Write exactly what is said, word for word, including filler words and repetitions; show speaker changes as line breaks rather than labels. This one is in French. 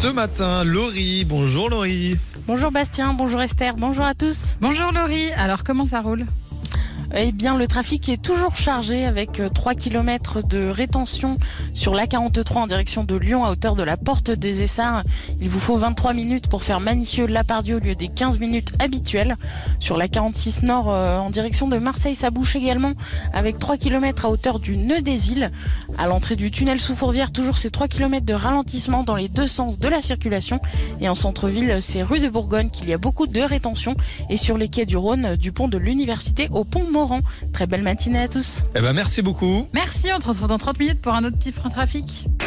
ce matin, Laurie. Bonjour Laurie.
Bonjour Bastien, bonjour Esther, bonjour à tous.
Bonjour Laurie, alors comment ça roule ?
Eh bien, le trafic est toujours chargé avec trois kilomètres de rétention sur l'A quarante-trois en direction de Lyon à hauteur de la porte des Essarts. Il vous faut vingt-trois minutes pour faire Manicieux-Lapardieu au lieu des quinze minutes habituelles. Sur l'A quarante-six Nord euh, en direction de Marseille, ça bouche également avec trois kilomètres à hauteur du Nœud des Îles. À l'entrée du tunnel sous Fourvière, toujours ces trois kilomètres de ralentissement dans les deux sens de la circulation. Et en centre-ville, c'est rue de Bourgogne qu'il y a beaucoup de rétention. Et sur les quais du Rhône, du pont de l'Université au pont Morand. Très belle matinée à tous.
Eh ben, merci beaucoup.
Merci, on se retrouve dans trente minutes pour un autre petit trafic.